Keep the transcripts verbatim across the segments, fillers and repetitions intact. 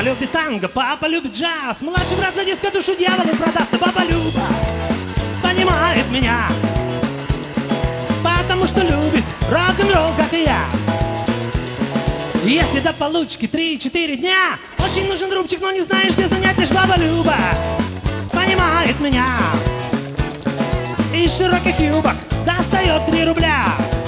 Мама любит танго, папа любит джаз. Младший брат за диско душу дьяволу продаст. Но баба Люба понимает меня, потому что любит рок-н-ролл, как и я. Если до получки три-четыре дня, очень нужен рубчик, но не знаешь, где занять. Лишь баба Люба понимает меня, из широких юбок достает три рубля.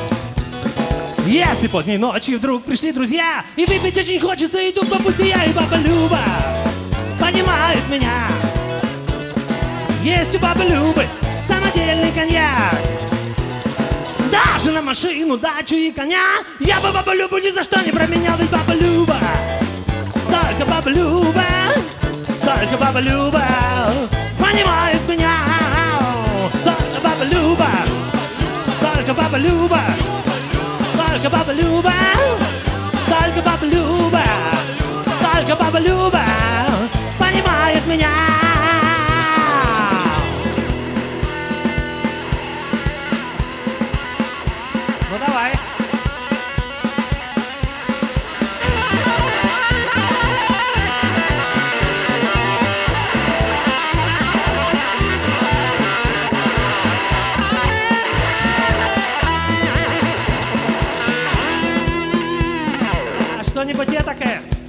Если поздней ночью вдруг пришли друзья и выпить очень хочется, и тут бабуся я, и баба Люба понимает меня. Есть у бабы Любы самодельный коньяк. Даже на машину, дачу и коня я бы бабу Любу ни за что не променял. Ведь баба Люба, только баба Люба, только баба Люба понимает меня. Только баба Люба, только баба Люба, только баба Люба, только баба Люба, только баба Люба понимает меня. Ну давай. А что-нибудь этакое?